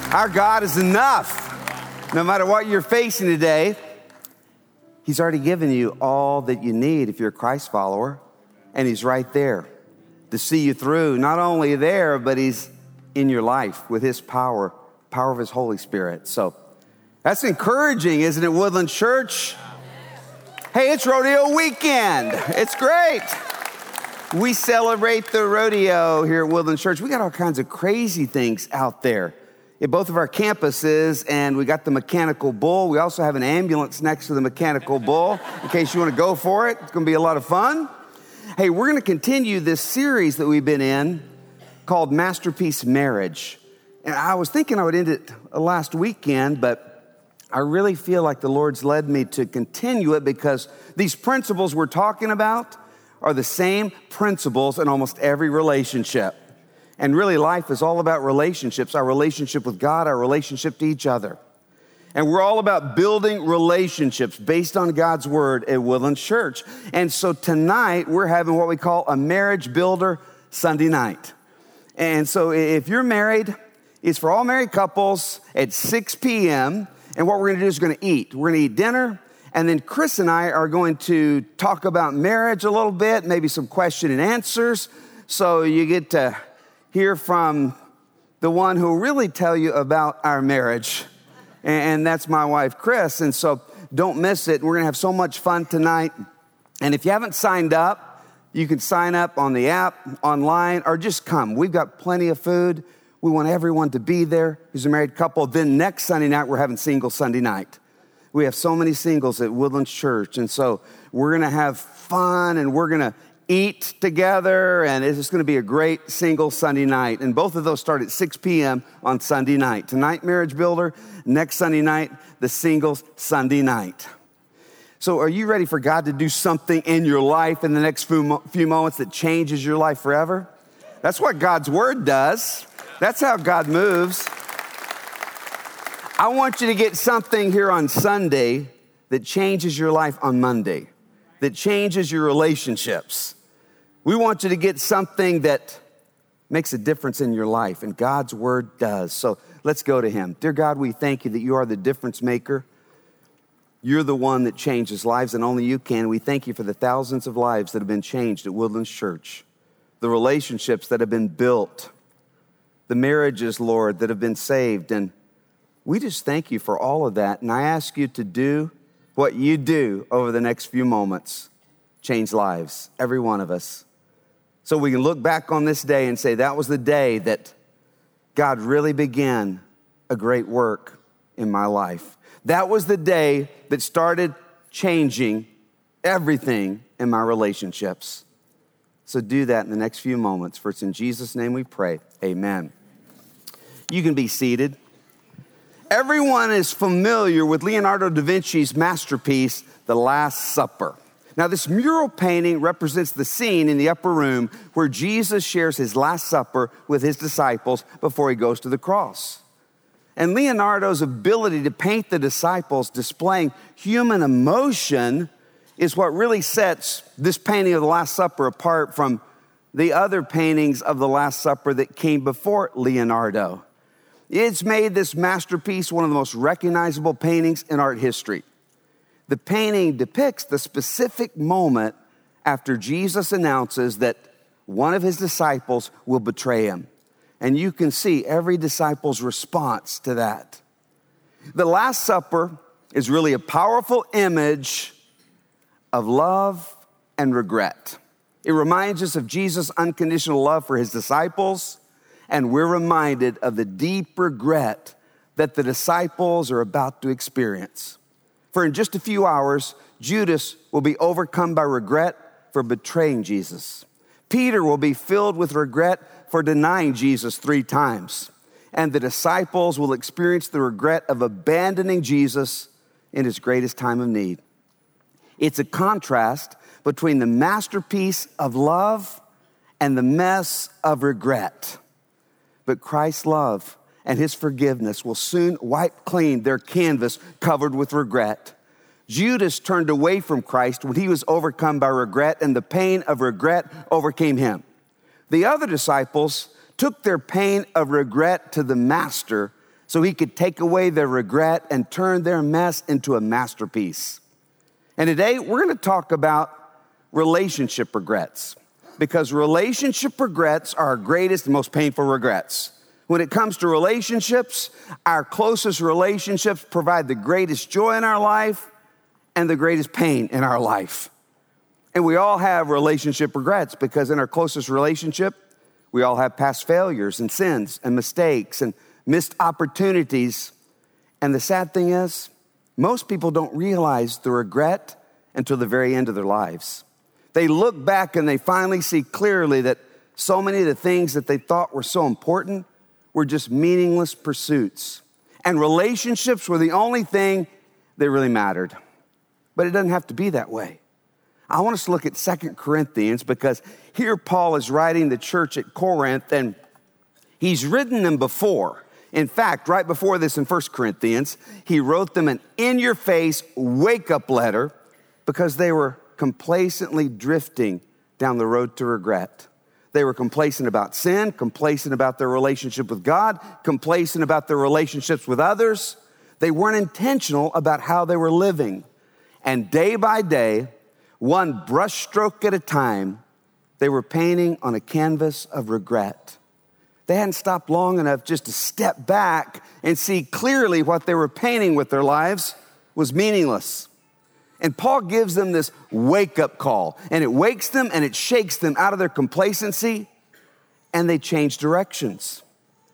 Our God is enough. No matter what you're facing today, He's already given you all that you need if you're a Christ follower, and He's right there to see you through. Not only there, but He's in your life with His power of His Holy Spirit. So that's encouraging, isn't it, Woodland Church? Hey, it's rodeo weekend. It's great. We celebrate the rodeo here at Woodland Church. We got all kinds of crazy things out there at both of our campuses, and we got the mechanical bull. We also have an ambulance next to the mechanical bull in case you want to go for it. It's going to be a lot of fun. Hey, we're going to continue this series that we've been in called Masterpiece Marriage. And I was thinking I would end it last weekend, but I really feel like the Lord's led me to continue it because these principles we're talking about are the same principles in almost every relationship. And really, life is all about relationships, our relationship with God, our relationship to each other. And we're all about building relationships based on God's word at Woodland Church. And so tonight, we're having what we call a Marriage Builder Sunday night. And so if you're married, it's for all married couples at 6 p.m., and what we're going to do is we're going to eat. We're going to eat dinner, and then Chris and I are going to talk about marriage a little bit, maybe some question and answers. So you get to hear from the one who will really tell you about our marriage, and that's my wife, Chris. And so don't miss it. We're going to have so much fun tonight. And if you haven't signed up, you can sign up on the app, online, or just come. We've got plenty of food. We want everyone to be there who's a married couple. Then next Sunday night, we're having Single Sunday night. We have so many singles at Woodlands Church. And so we're going to have fun, and we're going to eat together, and it's just going to be a great Single Sunday night. And both of those start at 6 p.m. on Sunday night. Tonight, Marriage Builder. Next Sunday night, the Singles Sunday night. So are you ready for God to do something in your life in the next few moments that changes your life forever? That's what God's word does. That's how God moves. I want you to get something here on Sunday that changes your life on Monday, that changes your relationships. We want you to get something that makes a difference in your life, and God's word does. So let's go to Him. Dear God, we thank you that you are the difference maker. You're the one that changes lives, and only you can. We thank you for the thousands of lives that have been changed at Woodlands Church, the relationships that have been built, the marriages, Lord, that have been saved. And we just thank you for all of that. And I ask you to do what you do over the next few moments. Change lives, every one of us. So we can look back on this day and say, that was the day that God really began a great work in my life. That was the day that started changing everything in my relationships. So do that in the next few moments. For it's in Jesus' name we pray. Amen. You can be seated. Everyone is familiar with Leonardo da Vinci's masterpiece, The Last Supper. Now, this mural painting represents the scene in the upper room where Jesus shares his Last Supper with his disciples before he goes to the cross. And Leonardo's ability to paint the disciples displaying human emotion is what really sets this painting of the Last Supper apart from the other paintings of the Last Supper that came before Leonardo. It's made this masterpiece one of the most recognizable paintings in art history. The painting depicts the specific moment after Jesus announces that one of his disciples will betray him. And you can see every disciple's response to that. The Last Supper is really a powerful image of love and regret. It reminds us of Jesus' unconditional love for his disciples, and we're reminded of the deep regret that the disciples are about to experience. For in just a few hours, Judas will be overcome by regret for betraying Jesus. Peter will be filled with regret for denying Jesus 3 times. And the disciples will experience the regret of abandoning Jesus in his greatest time of need. It's a contrast between the masterpiece of love and the mess of regret. But Christ's love and his forgiveness will soon wipe clean their canvas covered with regret. Judas turned away from Christ when he was overcome by regret, and the pain of regret overcame him. The other disciples took their pain of regret to the master so he could take away their regret and turn their mess into a masterpiece. And today we're going to talk about relationship regrets, because relationship regrets are our greatest and most painful regrets. When it comes to relationships, our closest relationships provide the greatest joy in our life and the greatest pain in our life. And we all have relationship regrets because in our closest relationship, we all have past failures and sins and mistakes and missed opportunities. And the sad thing is, most people don't realize the regret until the very end of their lives. They look back and they finally see clearly that so many of the things that they thought were so important were just meaningless pursuits. And relationships were the only thing that really mattered. But it doesn't have to be that way. I want us to look at 2 Corinthians because here Paul is writing the church at Corinth, and he's written them before. In fact, right before this in 1 Corinthians, he wrote them an in-your-face wake-up letter because they were complacently drifting down the road to regret. They were complacent about sin, complacent about their relationship with God, complacent about their relationships with others. They weren't intentional about how they were living. And day by day, one brushstroke at a time, they were painting on a canvas of regret. They hadn't stopped long enough just to step back and see clearly what they were painting with their lives was meaningless. And Paul gives them this wake-up call, and it wakes them and it shakes them out of their complacency, and they change directions.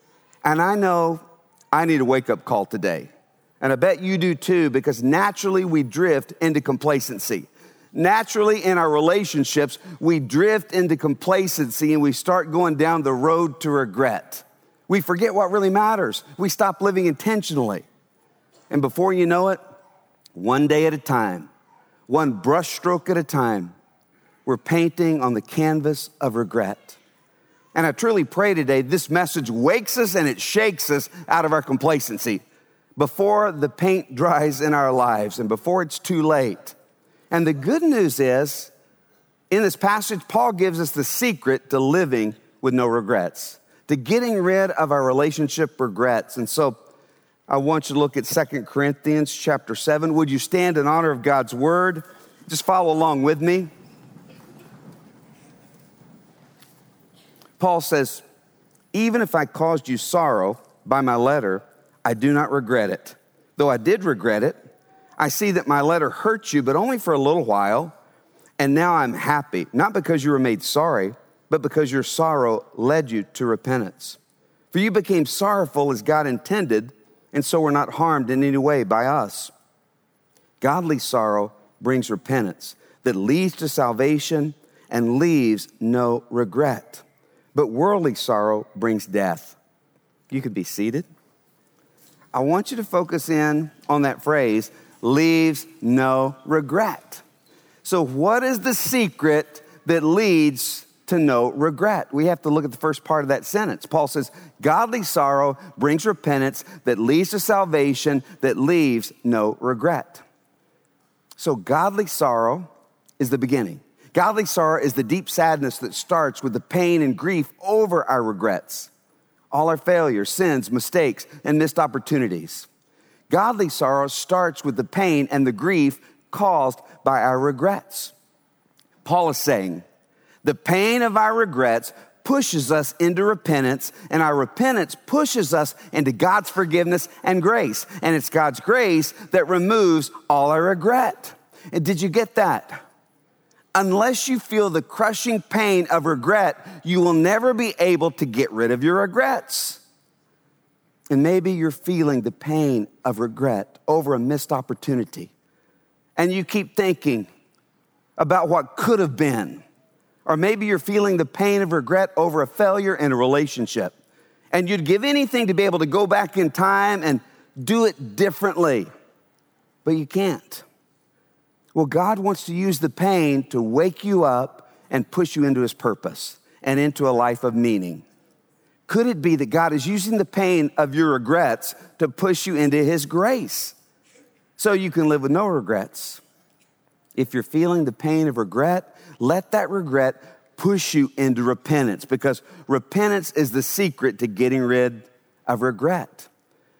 And I know I need a wake-up call today. And I bet you do too, because naturally we drift into complacency. Naturally in our relationships, we drift into complacency and we start going down the road to regret. We forget what really matters. We stop living intentionally. And before you know it, one day at a time, one brushstroke at a time, we're painting on the canvas of regret. And I truly pray today this message wakes us and it shakes us out of our complacency before the paint dries in our lives and before it's too late. And the good news is, in this passage, Paul gives us the secret to living with no regrets, to getting rid of our relationship regrets. And so I want you to look at 2 Corinthians chapter 7. Would you stand in honor of God's word? Just follow along with me. Paul says, even if I caused you sorrow by my letter, I do not regret it. Though I did regret it, I see that my letter hurt you, but only for a little while. And now I'm happy, not because you were made sorry, but because your sorrow led you to repentance. For you became sorrowful as God intended, and so were not harmed in any way by us. Godly sorrow brings repentance that leads to salvation and leaves no regret. But worldly sorrow brings death. You could be seated. I want you to focus in on that phrase, leaves no regret. So what is the secret that leads to no regret? We have to look at the first part of that sentence. Paul says, godly sorrow brings repentance that leads to salvation, that leaves no regret. So godly sorrow is the beginning. Godly sorrow is the deep sadness that starts with the pain and grief over our regrets, all our failures, sins, mistakes, and missed opportunities. Godly sorrow starts with the pain and the grief caused by our regrets. Paul is saying, the pain of our regrets pushes us into repentance, and our repentance pushes us into God's forgiveness and grace. And it's God's grace that removes all our regret. And did you get that? Unless you feel the crushing pain of regret, you will never be able to get rid of your regrets. And maybe you're feeling the pain of regret over a missed opportunity. And you keep thinking about what could have been. Or maybe you're feeling the pain of regret over a failure in a relationship. And you'd give anything to be able to go back in time and do it differently. But you can't. Well, God wants to use the pain to wake you up and push you into his purpose and into a life of meaning. Could it be that God is using the pain of your regrets to push you into his grace so you can live with no regrets? If you're feeling the pain of regret, let that regret push you into repentance, because repentance is the secret to getting rid of regret.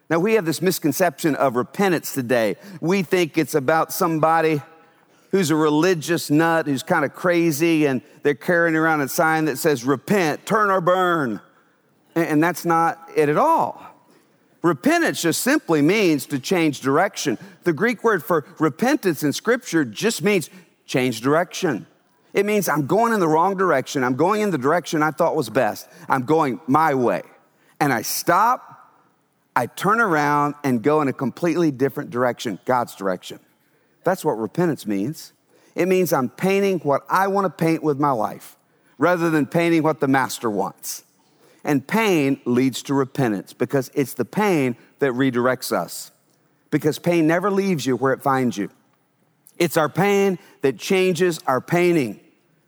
Now, we have this misconception of repentance today. We think it's about somebody who's a religious nut, who's kind of crazy, and they're carrying around a sign that says, repent, turn or burn. And that's not it at all. Repentance just simply means to change direction. The Greek word for repentance in Scripture just means change direction. It means I'm going in the wrong direction. I'm going in the direction I thought was best. I'm going my way. And I stop, I turn around and go in a completely different direction, God's direction. That's what repentance means. It means I'm painting what I want to paint with my life rather than painting what the master wants. And pain leads to repentance because it's the pain that redirects us. Because pain never leaves you where it finds you. It's our pain that changes our painting.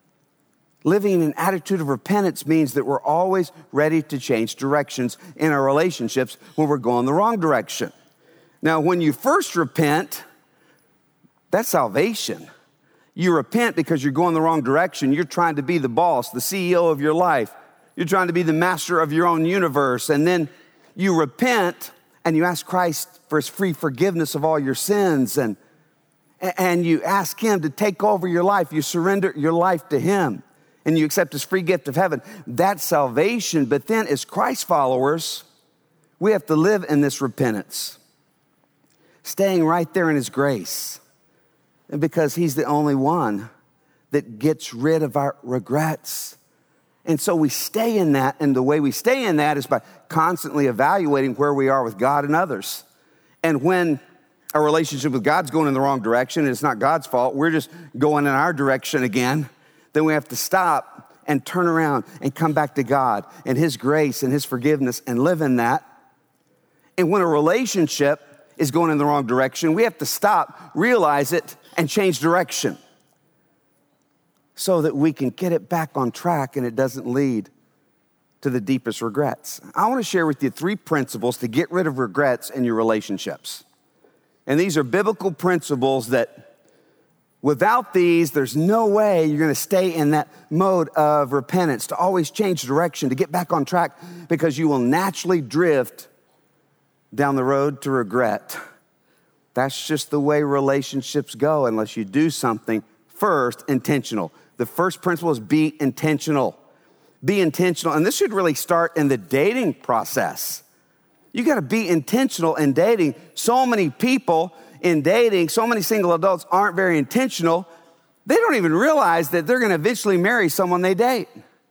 Living in an attitude of repentance means that we're always ready to change directions in our relationships when we're going the wrong direction. Now, when you first repent, that's salvation. You repent because you're going the wrong direction. You're trying to be the boss, the CEO of your life. You're trying to be the master of your own universe. And then you repent and you ask Christ for his free forgiveness of all your sins. And you ask him to take over your life. You surrender your life to him. And you accept his free gift of heaven. That's salvation. But then as Christ followers, we have to live in this repentance. Staying right there in his grace. And because he's the only one that gets rid of our regrets. And so we stay in that, and the way we stay in that is by constantly evaluating where we are with God and others. And when our relationship with God's going in the wrong direction, and it's not God's fault, we're just going in our direction again, then we have to stop and turn around and come back to God and his grace and his forgiveness and live in that. And when a relationship is going in the wrong direction, we have to stop, realize it, and change direction so that we can get it back on track and it doesn't lead to the deepest regrets. I want to share with you 3 principles to get rid of regrets in your relationships. And these are biblical principles that without these, there's no way you're going to stay in that mode of repentance, to always change direction, to get back on track, because you will naturally drift down the road to regret. That's just the way relationships go unless you do something first intentional. The first principle is be intentional. Be intentional. And this should really start in the dating process. You got to be intentional in dating. So many people in dating, so many single adults aren't very intentional. They don't even realize that they're going to eventually marry someone they date.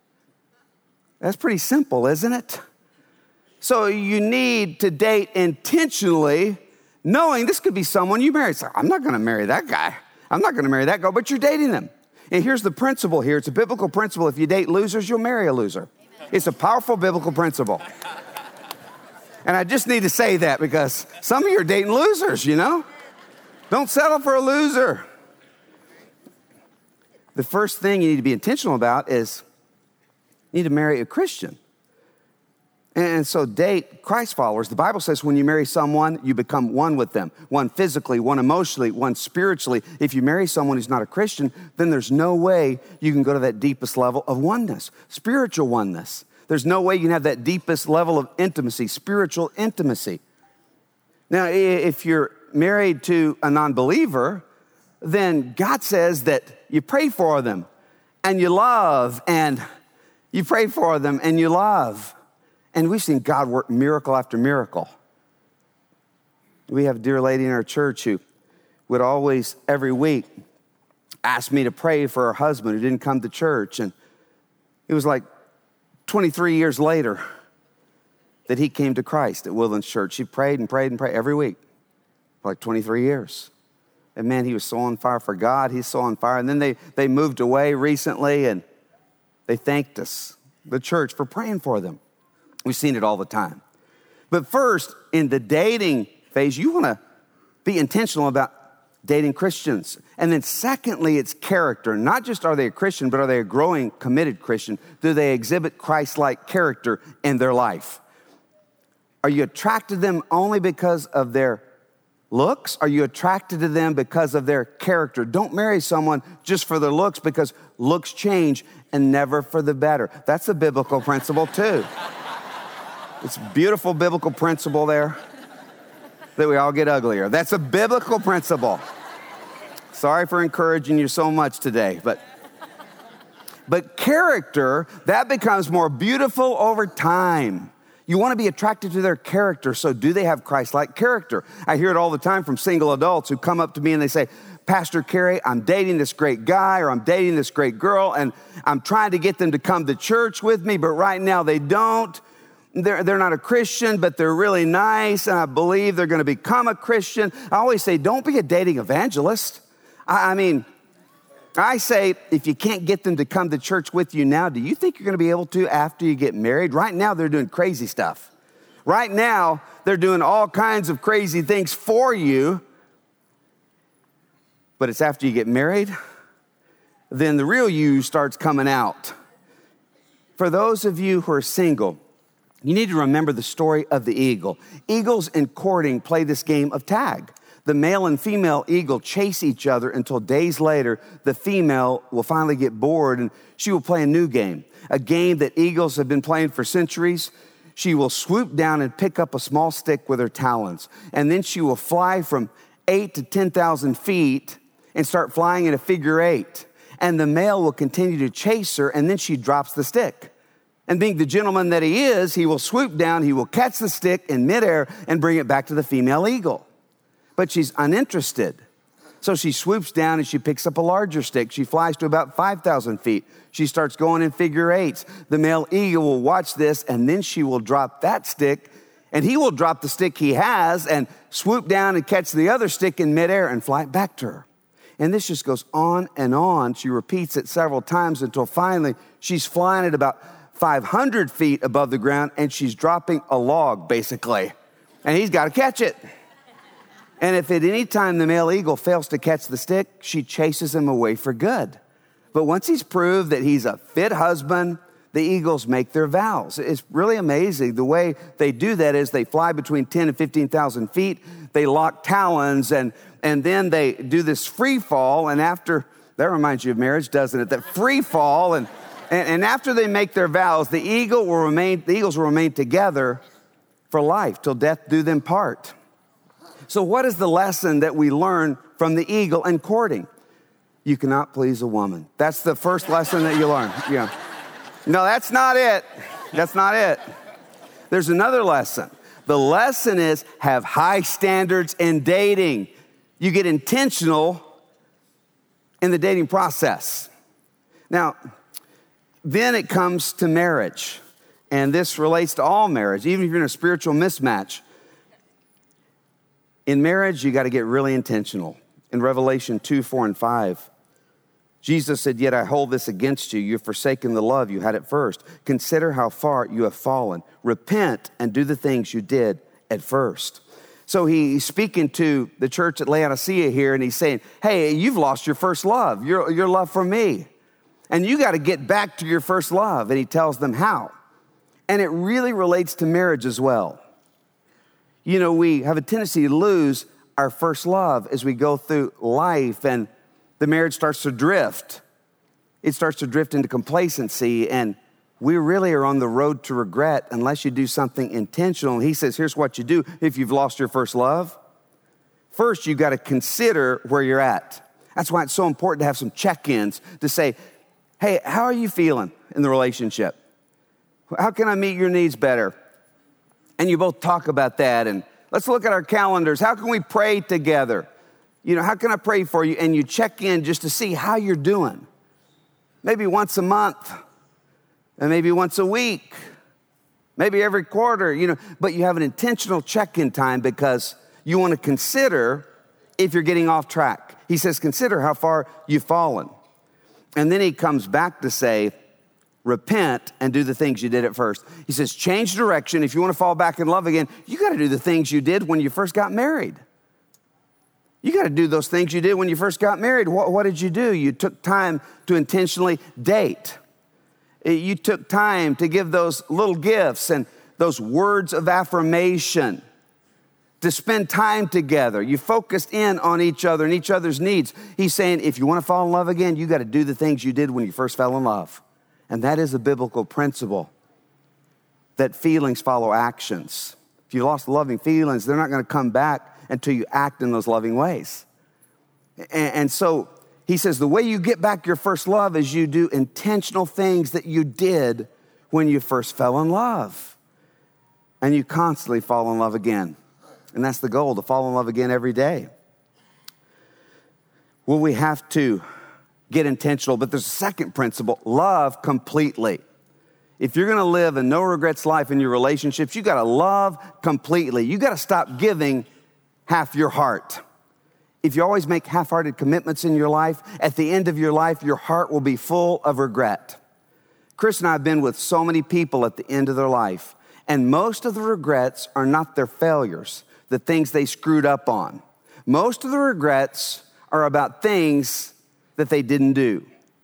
That's pretty simple, isn't it? So you need to date intentionally, knowing this could be someone you marry. So I'm not going to marry that guy. I'm not going to marry that girl, but you're dating them. And here's the principle here. It's a biblical principle. If you date losers, you'll marry a loser. It's a powerful biblical principle. And I just need to say that because some of you are dating losers, you know? Don't settle for a loser. The first thing you need to be intentional about is you need to marry a Christian. And so date Christ followers. The Bible says when you marry someone, you become one with them. One physically, one emotionally, one spiritually. If you marry someone who's not a Christian, then there's no way you can go to that deepest level of oneness, spiritual oneness. There's no way you can have that deepest level of intimacy, spiritual intimacy. Now, if you're married to a non-believer, then God says that you pray for them and you love, and you pray for them and you love. And we've seen God work miracle after miracle. We have a dear lady in our church who would always, every week, ask me to pray for her husband who didn't come to church. And it was like 23 years later that he came to Christ at Woodlands Church. She prayed and prayed and prayed every week for like 23 years. And man, he was so on fire for God. He's so on fire. And then they moved away recently, and they thanked us, the church, for praying for them. We've seen it all the time. But first, in the dating phase, you want to be intentional about dating Christians. And then secondly, it's character. Not just are they a Christian, but are they a growing, committed Christian? Do they exhibit Christ-like character in their life? Are you attracted to them only because of their looks? Are you attracted to them because of their character? Don't marry someone just for their looks, because looks change and never for the better. That's a biblical principle too. It's a beautiful biblical principle there. that we all get uglier. That's a biblical principle. Sorry for encouraging you so much today, but character, that becomes more beautiful over time. You want to be attracted to their character, so do they have Christ-like character? I hear it all the time from single adults who come up to me and they say, Pastor Kerry, I'm dating this great guy or I'm dating this great girl and I'm trying to get them to come to church with me, but right now they don't. They're not a Christian, but they're really nice and I believe they're going to become a Christian. I always say, don't be a dating evangelist. I say, if you can't get them to come to church with you now, do you think you're going to be able to after you get married? Right now, they're doing crazy stuff. Right now, they're doing all kinds of crazy things for you. But it's after you get married, then the real you starts coming out. For those of you who are single, you need to remember the story of the eagle. Eagles in courting play this game of tag. The male and female eagle chase each other until days later, the female will finally get bored and she will play a new game, a game that eagles have been playing for centuries. She will swoop down and pick up a small stick with her talons, and then she will fly from 8 to 10,000 feet and start flying in a figure 8. And the male will continue to chase her, and then she drops the stick. And being the gentleman that he is, he will swoop down, he will catch the stick in midair and bring it back to the female eagle. But she's uninterested. So she swoops down and she picks up a larger stick. She flies to about 5,000 feet. She starts going in figure 8s. The male eagle will watch this, and then she will drop that stick, and he will drop the stick he has and swoop down and catch the other stick in midair and fly it back to her. And this just goes on and on. She repeats it several times until finally she's flying at about 500 feet above the ground, and she's dropping a log, basically. And he's got to catch it. And if at any time the male eagle fails to catch the stick, she chases him away for good. But once he's proved that he's a fit husband, the eagles make their vows. It's really amazing. The way they do that is they fly between 10 and 15,000 feet. They lock talons, and then they do this free fall. And after, that reminds you of marriage, doesn't it? That free fall. And after they make their vows, the eagles will remain together for life till death do them part. So what is the lesson that we learn from the eagle in courting? You cannot please a woman. That's the first lesson that you learn. Yeah. No, that's not it. That's not it. There's another lesson. The lesson is have high standards in dating. You get intentional in the dating process. Now, then it comes to marriage. And this relates to all marriage, even if you're in a spiritual mismatch. In marriage, you got to get really intentional. In Revelation 2, 4, and 5, Jesus said, yet I hold this against you. You've forsaken the love you had at first. Consider how far you have fallen. Repent and do the things you did at first. So he's speaking to the church at Laodicea here, and he's saying, hey, you've lost your first love, your love for me. And you got to get back to your first love. And he tells them how. And it really relates to marriage as well. You know, we have a tendency to lose our first love as we go through life, and the marriage starts to drift. It starts to drift into complacency, and we really are on the road to regret unless you do something intentional. He says, here's what you do if you've lost your first love. First, you got to consider where you're at. That's why it's so important to have some check-ins to say, hey, how are you feeling in the relationship? How can I meet your needs better? And you both talk about that, and let's look at our calendars. How can we pray together? You know, how can I pray for you? And you check in just to see how you're doing. Maybe once a month, and maybe once a week, maybe every quarter, you know, but you have an intentional check-in time because you want to consider if you're getting off track. He says, consider how far you've fallen. And then he comes back to say, repent and do the things you did at first. He says, change direction. If you want to fall back in love again, you got to do the things you did when you first got married. You got to do those things you did when you first got married. What did you do? You took time to intentionally date. You took time to give those little gifts and those words of affirmation, to spend time together. You focused in on each other and each other's needs. He's saying, if you want to fall in love again, you got to do the things you did when you first fell in love. And that is a biblical principle, that feelings follow actions. if you lost the loving feelings, they're not going to come back until you act in those loving ways. And so he says the way you get back your first love is you do intentional things that you did when you first fell in love. And you constantly fall in love again. And that's the goal, to fall in love again every day. Well, we have to get intentional, but there's a second principle: love completely. If you're going to live a no regrets life in your relationships, you got to love completely. You got to stop giving half your heart. If you always make half-hearted commitments in your life, at the end of your life, your heart will be full of regret. Chris and I have been with so many people at the end of their life, and most of the regrets are not their failures, the things they screwed up on. Most of the regrets are about things that they didn't do,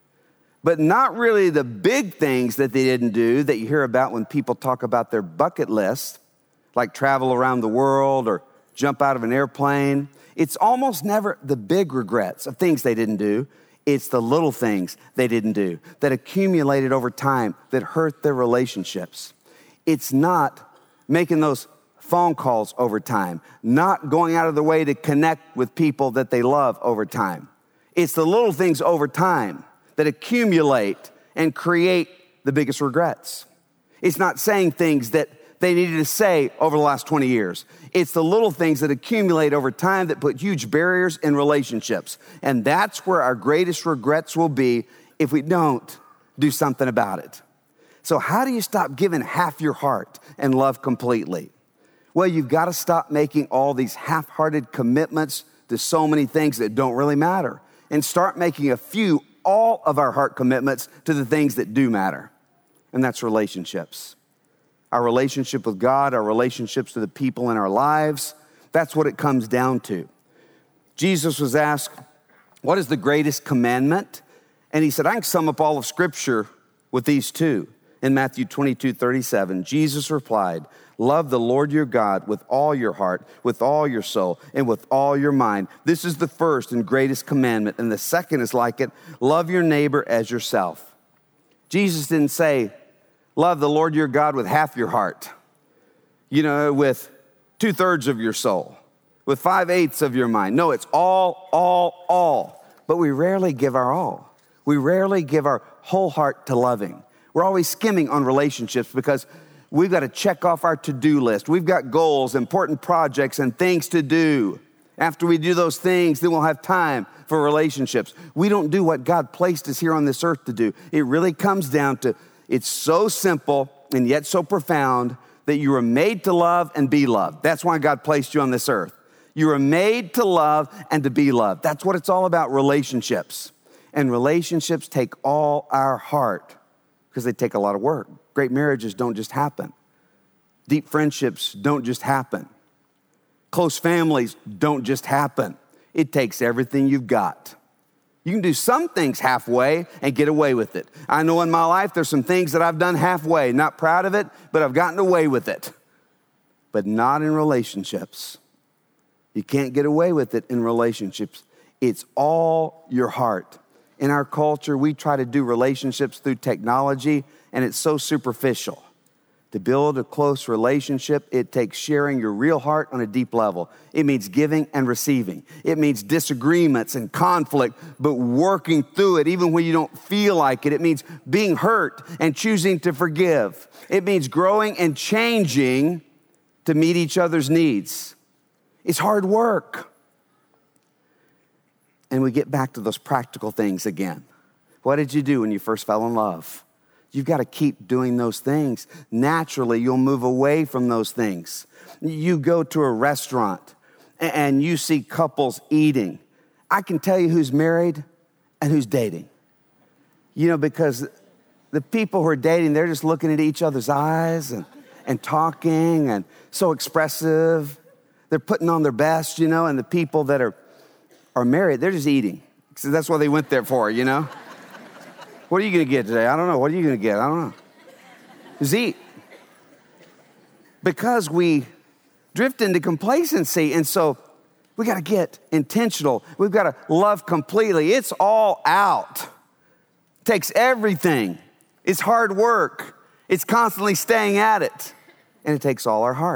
but not really the big things that they didn't do that you hear about when people talk about their bucket list, like travel around the world or jump out of an airplane. It's almost never the big regrets of things they didn't do. It's the little things they didn't do that accumulated over time that hurt their relationships. It's not making those phone calls over time, not going out of their way to connect with people that they love over time. It's the little things over time that accumulate and create the biggest regrets. It's not saying things that they needed to say over the last 20 years. It's the little things that accumulate over time that put huge barriers in relationships. And that's where our greatest regrets will be if we don't do something about it. So how do you stop giving half your heart and love completely? Well, you've got to stop making all these half-hearted commitments to so many things that don't really matter, and start making a few, all of our heart commitments to the things that do matter. And that's relationships. Our relationship with God, our relationships to the people in our lives, that's what it comes down to. Jesus was asked, what is the greatest commandment? And he said, I can sum up all of Scripture with these two. In Matthew 22:37, Jesus replied, love the Lord your God with all your heart, with all your soul, and with all your mind. This is the first and greatest commandment. And the second is like it, love your neighbor as yourself. Jesus didn't say, love the Lord your God with half your heart, with 2/3 of your soul, with 5/8 of your mind. No, it's all. But we rarely give our all. We rarely give our whole heart to loving. We're always skimming on relationships because we've got to check off our to-do list. We've got goals, important projects, and things to do. After we do those things, then we'll have time for relationships. We don't do what God placed us here on this earth to do. It really comes down to, it's so simple and yet so profound that you were made to love and be loved. That's why God placed you on this earth. You were made to love and to be loved. That's what it's all about, relationships. And relationships take all our heart because they take a lot of work. Great marriages don't just happen. Deep friendships don't just happen. Close families don't just happen. It takes everything you've got. You can do some things halfway and get away with it. I know in my life there's some things that I've done halfway. Not proud of it, but I've gotten away with it. But not in relationships. You can't get away with it in relationships. It's all your heart. In our culture, we try to do relationships through technology, and it's so superficial. To build a close relationship, it takes sharing your real heart on a deep level. It means giving and receiving. It means disagreements and conflict, but working through it even when you don't feel like it. It means being hurt and choosing to forgive. It means growing and changing to meet each other's needs. It's hard work. And we get back to those practical things again. What did you do when you first fell in love? You've got to keep doing those things. Naturally, you'll move away from those things. You go to a restaurant and you see couples eating. I can tell you who's married and who's dating. Because the people who are dating, they're just looking at each other's eyes and talking and so expressive. They're putting on their best, and the people that are married, they're just eating. So that's what they went there for, What are you going to get today? I don't know. What are you going to get? I don't know. Just eat. Because we drift into complacency. And so we got to get intentional. We've got to love completely. It's all out. It takes everything. It's hard work. It's constantly staying at it. And it takes all our heart.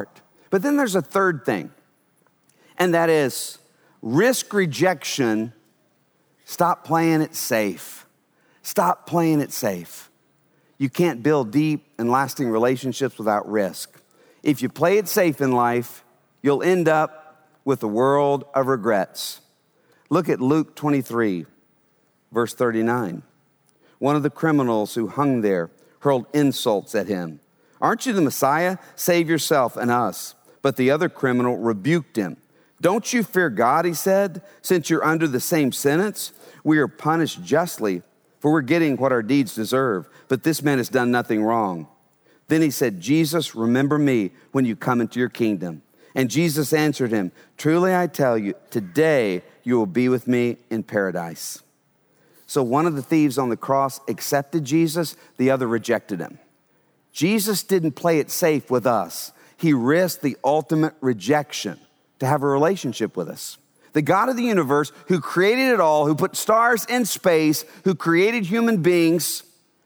But then there's a third thing, and that is risk rejection. Stop playing it safe. Stop playing it safe. You can't build deep and lasting relationships without risk. If you play it safe in life, you'll end up with a world of regrets. Look at Luke 23, verse 39. One of the criminals who hung there hurled insults at him. Aren't you the Messiah? Save yourself and us. But the other criminal rebuked him. Don't you fear God, he said, since you're under the same sentence? We are punished justly, for we're getting what our deeds deserve. But this man has done nothing wrong. Then he said, Jesus, remember me when you come into your kingdom. And Jesus answered him, truly I tell you, today you will be with me in paradise. So one of the thieves on the cross accepted Jesus, the other rejected him. Jesus didn't play it safe with us. He risked the ultimate rejection to have a relationship with us. The God of the universe who created it all, who put stars in space, who created human beings,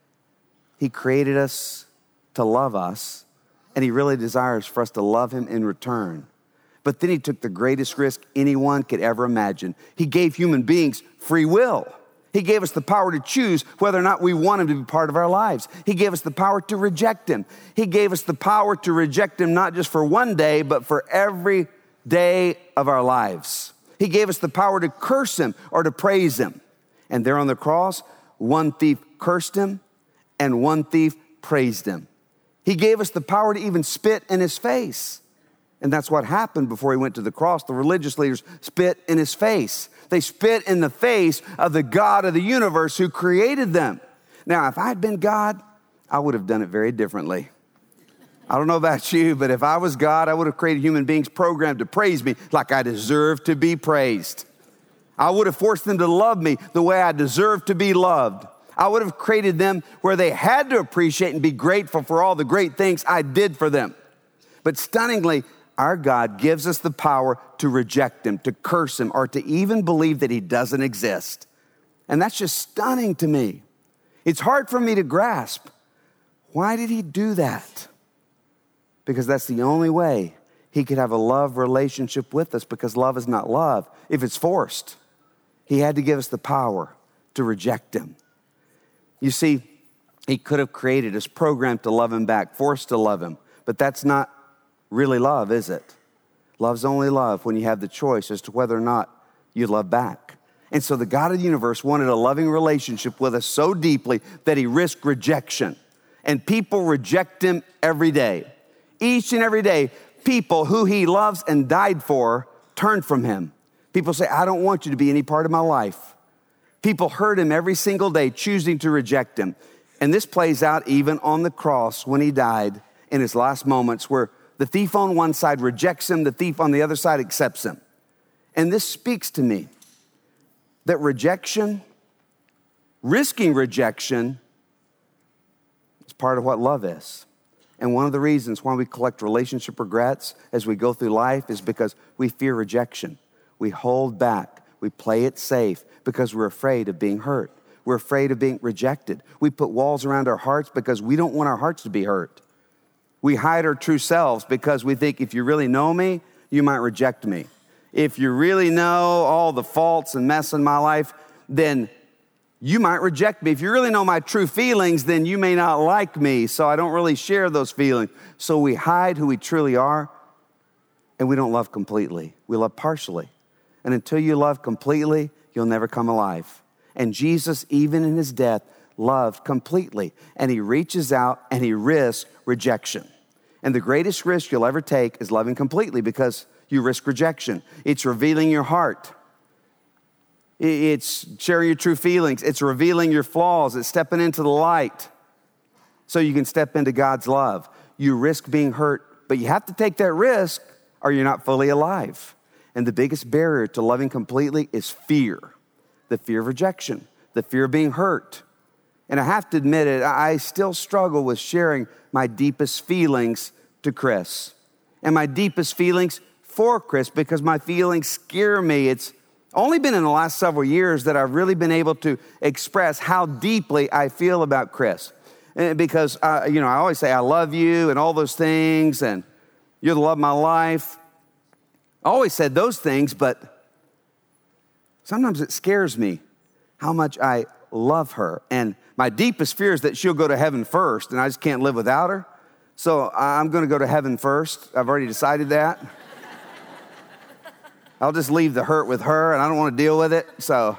he created us to love us, and he really desires for us to love him in return. But then he took the greatest risk anyone could ever imagine. He gave human beings free will. He gave us the power to choose whether or not we want him to be part of our lives. He gave us the power to reject him. He gave us the power to reject him not just for one day, but for every day of our lives. He gave us the power to curse him or to praise him. And there on the cross, one thief cursed him and one thief praised him. He gave us the power to even spit in his face. And that's what happened before he went to the cross. The religious leaders spit in his face. They spit in the face of the God of the universe who created them. Now, if I had been God, I would have done it very differently. I don't know about you, but if I was God, I would have created human beings programmed to praise me like I deserve to be praised. I would have forced them to love me the way I deserve to be loved. I would have created them where they had to appreciate and be grateful for all the great things I did for them. But stunningly, our God gives us the power to reject him, to curse him, or to even believe that he doesn't exist. And that's just stunning to me. It's hard for me to grasp. Why did he do that? Because that's the only way he could have a love relationship with us, because love is not love if it's forced. He had to give us the power to reject him. You see, he could have created us programmed to love him back, forced to love him, but that's not really love, is it? Love's only love when you have the choice as to whether or not you love back. And so the God of the universe wanted a loving relationship with us so deeply that he risked rejection. And people reject him every day. Each and every day, people who he loves and died for turn from him. People say, I don't want you to be any part of my life. People hurt him every single day, choosing to reject him. And this plays out even on the cross when he died in his last moments, where the thief on one side rejects him, the thief on the other side accepts him. And this speaks to me that rejection, risking rejection, is part of what love is. And one of the reasons why we collect relationship regrets as we go through life is because we fear rejection. We hold back. We play it safe because we're afraid of being hurt. We're afraid of being rejected. We put walls around our hearts because we don't want our hearts to be hurt. We hide our true selves because we think if you really know me, you might reject me. If you really know all the faults and mess in my life, then you might reject me. If you really know my true feelings, then you may not like me, so I don't really share those feelings. So we hide who we truly are, and we don't love completely. We love partially. And until you love completely, you'll never come alive. And Jesus, even in his death, loved completely. And he reaches out and he risks rejection. And the greatest risk you'll ever take is loving completely, because you risk rejection. It's revealing your heart. It's sharing your true feelings. It's revealing your flaws. It's stepping into the light so you can step into God's love. You risk being hurt, but you have to take that risk or you're not fully alive. And the biggest barrier to loving completely is fear. The fear of rejection, the fear of being hurt. And I have to admit it, I still struggle with sharing my deepest feelings to Chris. And my deepest feelings for Chris, because my feelings scare me. It's only been in the last several years that I've really been able to express how deeply I feel about Chris. Because, I always say I love you and all those things. And You're the love of my life. I always said those things, but sometimes it scares me how much I love her. And my deepest fear is that she'll go to heaven first, and I just can't live without her. So I'm going to go to heaven first. I've already decided that. I'll just leave the hurt with her, and I don't want to deal with it. So,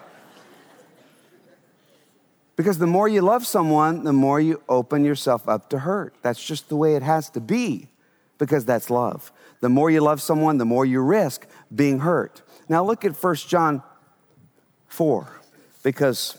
because the more you love someone, the more you open yourself up to hurt. That's just the way it has to be, because that's love. The more you love someone, the more you risk being hurt. Now look at 1 John 4, because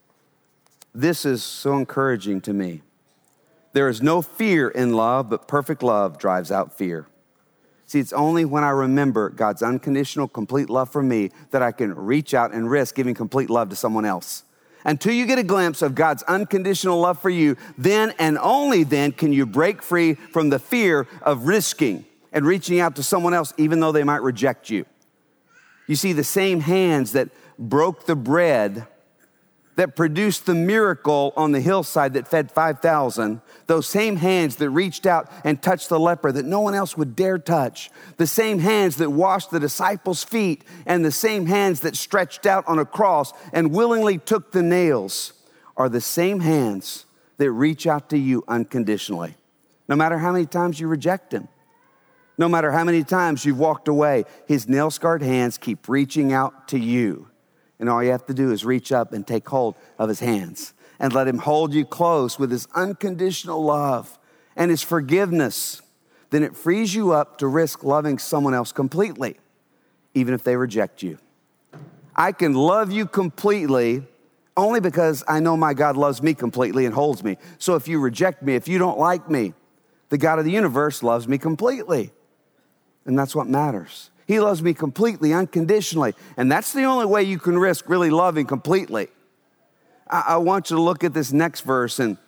this is so encouraging to me. There is no fear in love, but perfect love drives out fear. See, it's only when I remember God's unconditional, complete love for me that I can reach out and risk giving complete love to someone else. Until you get a glimpse of God's unconditional love for you, then and only then can you break free from the fear of risking and reaching out to someone else, even though they might reject you. You see, the same hands that broke the bread, that produced the miracle on the hillside that fed 5,000, those same hands that reached out and touched the leper that no one else would dare touch, the same hands that washed the disciples' feet, and the same hands that stretched out on a cross and willingly took the nails, are the same hands that reach out to you unconditionally. No matter how many times you reject him, no matter how many times you've walked away, his nail-scarred hands keep reaching out to you. And all you have to do is reach up and take hold of his hands and let him hold you close with his unconditional love and his forgiveness. Then it frees you up to risk loving someone else completely, even if they reject you. I can love you completely only because I know my God loves me completely and holds me. So if you reject me, if you don't like me, the God of the universe loves me completely. And that's what matters. He loves me completely, unconditionally. And that's the only way you can risk really loving completely. I want you to look at this next verse in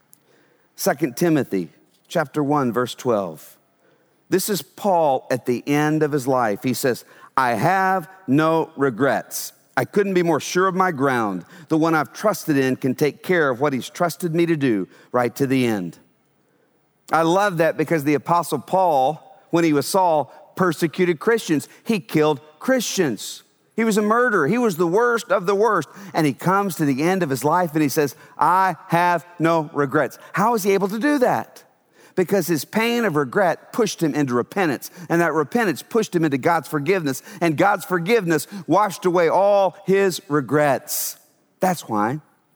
2 Timothy chapter 1, verse 12. This is Paul at the end of his life. He says, I have no regrets. I couldn't be more sure of my ground. The one I've trusted in can take care of what he's trusted me to do right to the end. I love that because the Apostle Paul, when he was Saul, persecuted Christians. He killed Christians. He was a murderer. He was the worst of the worst. And he comes to the end of his life and he says, I have no regrets. How is he able to do that? Because his pain of regret pushed him into repentance. And that repentance pushed him into God's forgiveness. And God's forgiveness washed away all his regrets. That's why.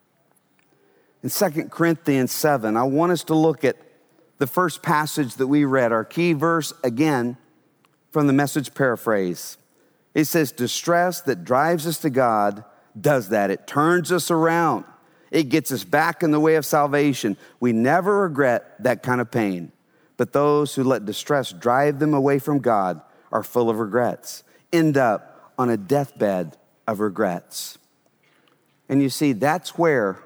In 2 Corinthians 7, I want us to look at the first passage that we read, our key verse again from the Message paraphrase. It says, distress that drives us to God does that. It turns us around. It gets us back in the way of salvation. We never regret that kind of pain. But those who let distress drive them away from God are full of regrets, end up on a deathbed of regrets. And you see, that's where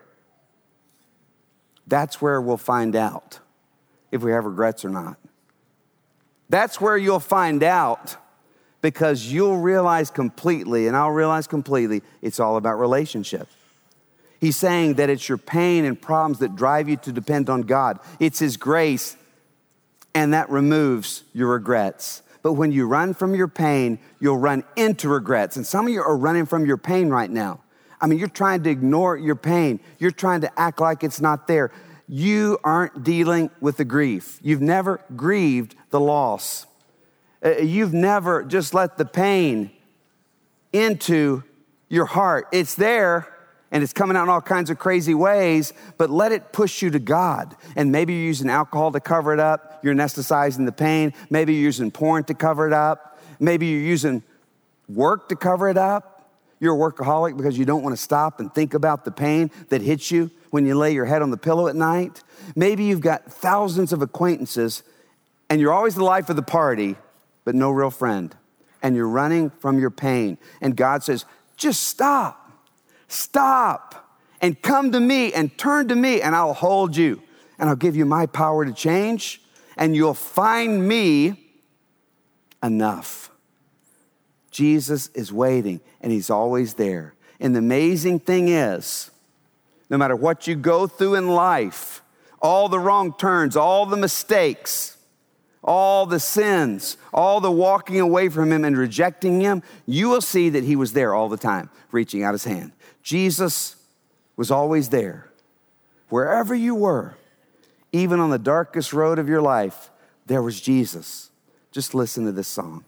we'll find out if we have regrets or not. That's where you'll find out, because you'll realize completely, and I'll realize completely, it's all about relationship. He's saying that it's your pain and problems that drive you to depend on God. It's his grace, and that removes your regrets. But when you run from your pain, you'll run into regrets. And some of you are running from your pain right now. I mean, you're trying to ignore your pain. You're trying to act like it's not there. You aren't dealing with the grief. You've never grieved the loss. You've never just let the pain into your heart. It's there, and it's coming out in all kinds of crazy ways, but let it push you to God. And maybe you're using alcohol to cover it up. You're anesthetizing the pain. Maybe you're using porn to cover it up. Maybe you're using work to cover it up. You're a workaholic because you don't want to stop and think about the pain that hits you when you lay your head on the pillow at night. Maybe you've got thousands of acquaintances and you're always the life of the party, but no real friend. And you're running from your pain. And God says, just stop, and come to me and turn to me, and I'll hold you. And I'll give you my power to change, and you'll find me enough. Jesus is waiting, and he's always there. And the amazing thing is, no matter what you go through in life, all the wrong turns, all the mistakes, all the sins, all the walking away from him and rejecting him, you will see that he was there all the time, reaching out his hand. Jesus was always there. Wherever you were, even on the darkest road of your life, there was Jesus. Just listen to this song.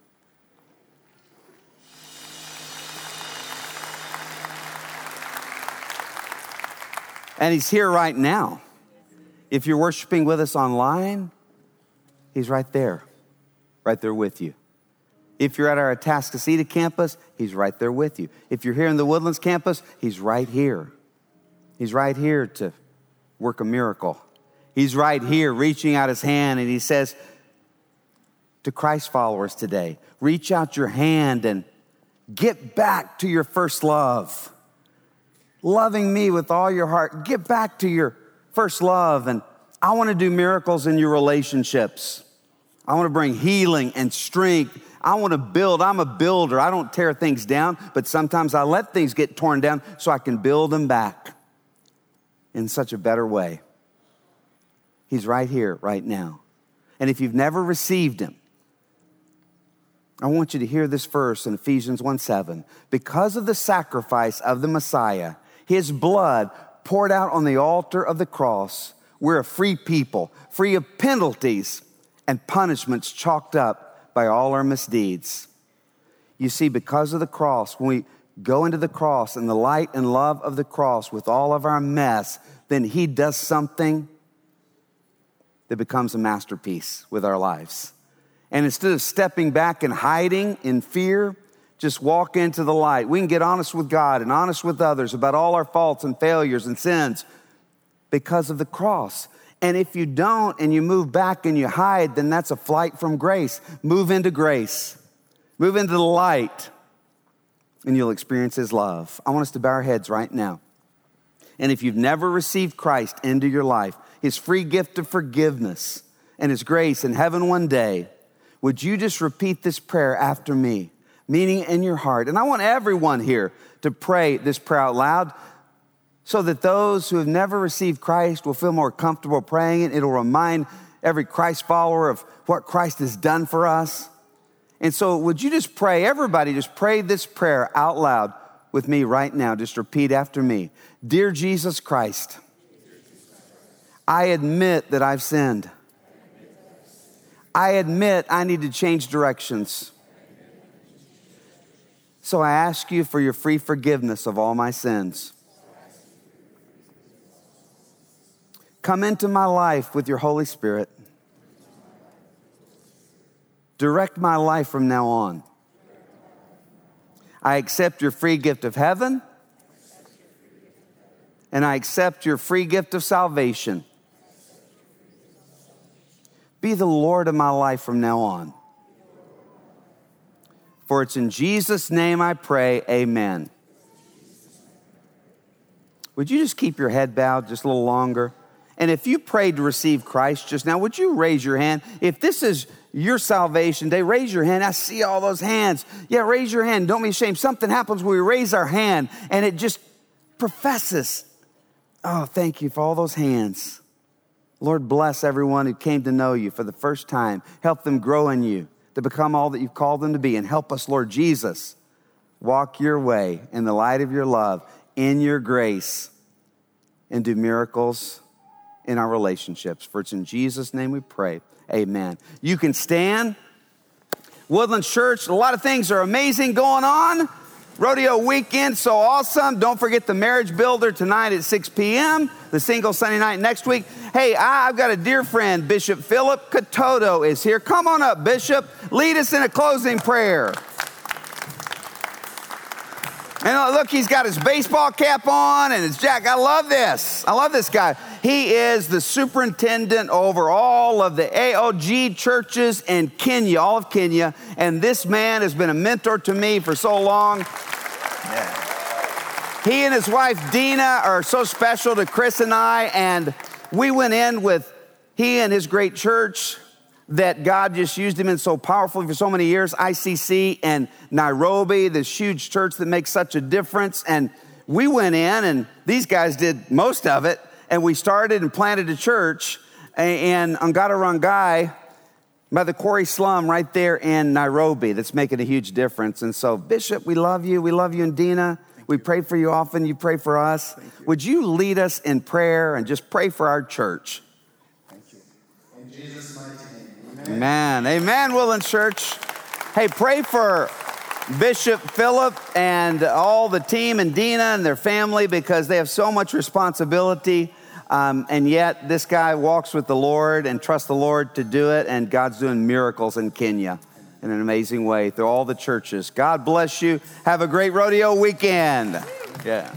And he's here right now. If you're worshiping with us online, he's right there with you. If you're at our Atascocita campus, he's right there with you. If you're here in the Woodlands campus, he's right here. He's right here to work a miracle. He's right here reaching out his hand, and he says to Christ followers today, reach out your hand and get back to your first love. Loving me with all your heart. Get back to your first love. And I want to do miracles in your relationships. I want to bring healing and strength. I want to build. I'm a builder. I don't tear things down, but sometimes I let things get torn down so I can build them back in such a better way. He's right here, right now. And if you've never received him, I want you to hear this verse in Ephesians 1:7. Because of the sacrifice of the Messiah, his blood poured out on the altar of the cross, we're a free people, free of penalties and punishments chalked up by all our misdeeds. You see, because of the cross, when we go into the cross and the light and love of the cross with all of our mess, then he does something that becomes a masterpiece with our lives. And instead of stepping back and hiding in fear, just walk into the light. We can get honest with God and honest with others about all our faults and failures and sins because of the cross. And if you don't and you move back and you hide, then that's a flight from grace. Move into grace. Move into the light, and you'll experience his love. I want us to bow our heads right now. And if you've never received Christ into your life, his free gift of forgiveness and his grace in heaven one day, would you just repeat this prayer after me, meaning in your heart? And I want everyone here to pray this prayer out loud so that those who have never received Christ will feel more comfortable praying it. It'll remind every Christ follower of what Christ has done for us. And so would you just pray, everybody just pray this prayer out loud with me right now. Just repeat after me. Dear Jesus Christ, I admit that I've sinned. I admit I need to change directions. So I ask you for your free forgiveness of all my sins. Come into my life with your Holy Spirit. Direct my life from now on. I accept your free gift of heaven, and I accept your free gift of salvation. Be the Lord of my life from now on. For it's in Jesus' name I pray, amen. Would you just keep your head bowed just a little longer? And if you prayed to receive Christ just now, would you raise your hand? If this is your salvation day, raise your hand. I see all those hands. Yeah, raise your hand. Don't be ashamed. Something happens when we raise our hand and it just professes. Oh, thank you for all those hands. Lord, bless everyone who came to know you for the first time. Help them grow in you to become all that you've called them to be. And help us, Lord Jesus, walk your way in the light of your love, in your grace, and do miracles in our relationships. For it's in Jesus' name we pray. Amen. You can stand. Woodlands Church, a lot of things are amazing going on. Rodeo weekend, so awesome. Don't forget the Marriage Builder tonight at 6 p.m., the Single Sunday night next week. Hey, I've got a dear friend, Bishop Philip Catoto is here. Come on up, Bishop. Lead us in a closing prayer. And look, he's got his baseball cap on and his jacket. I love this. I love this guy. He is the superintendent over all of the AOG churches in Kenya, all of Kenya. And this man has been a mentor to me for so long. He and his wife, Dina, are so special to Chris and I. And we went in with he and his great church that God just used him in so powerfully for so many years. ICC and Nairobi, this huge church that makes such a difference. And we went in, and these guys did most of it. And we started and planted a church in Ngata Rongai. by the Quarry Slum right there in Nairobi. That's making a huge difference. And so, Bishop, we love you. We love you and Dina. We pray for you often. You pray for us. Would you lead us in prayer and just pray for our church? Thank you. In Jesus' mighty name. Amen. Amen, Woodlands Church. Hey, pray for Bishop Philip and all the team and Dina and their family because they have so much responsibility. And yet this guy walks with the Lord and trusts the Lord to do it. And God's doing miracles in Kenya in an amazing way through all the churches. God bless you. Have a great rodeo weekend. Yeah.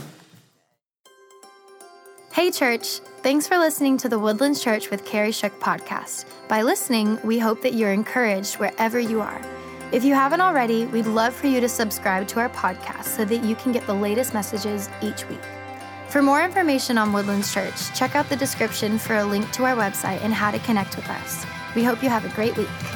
Hey, church. Thanks for listening to the Woodlands Church with Carrie Shook podcast. By listening, we hope that you're encouraged wherever you are. If you haven't already, we'd love for you to subscribe to our podcast so that you can get the latest messages each week. For more information on Woodlands Church, check out the description for a link to our website and how to connect with us. We hope you have a great week.